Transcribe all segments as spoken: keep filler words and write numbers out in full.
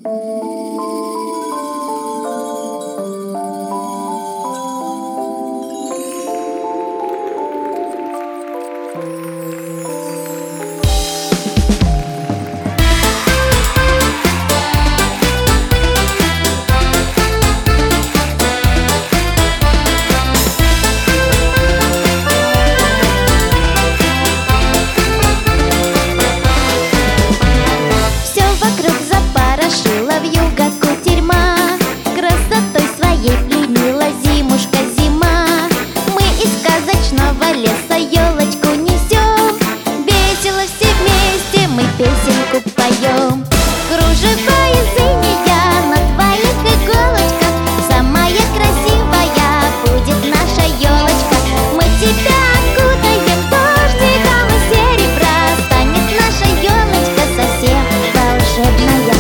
Леса елочку несем, весело все вместе мы песенку поем. Кружева из инея на твоих иголочках, самая красивая будет наша елочка. Мы тебя окутаем дождиком из серебра, станет наша елочка совсем волшебная.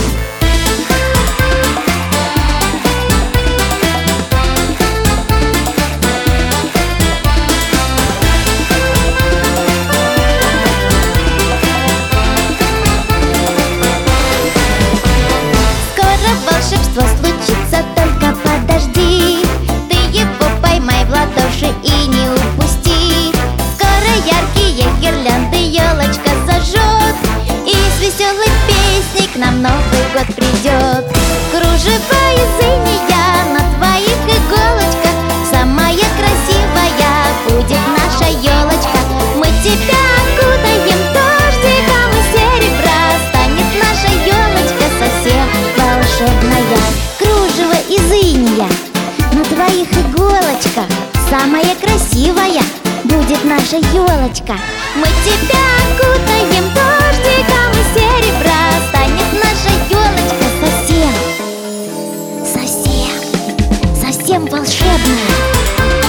Волшебство случится, только подожди. Ты его поймай в ладоши и не упусти. Скоро яркие гирлянды елочка зажжет, и с веселой песней к нам Новый год придет. Кружева из инея на твоих иголочках, самая красивая будет наша елочка. Мы тебя окутаем дождиком из серебра, станет наша елочка совсем волшебная. Кружево из инея на твоих иголочках, самая красивая будет наша елочка. Мы тебя окутаем дождиком из серебра, станет наша елочка совсем, совсем, совсем волшебная.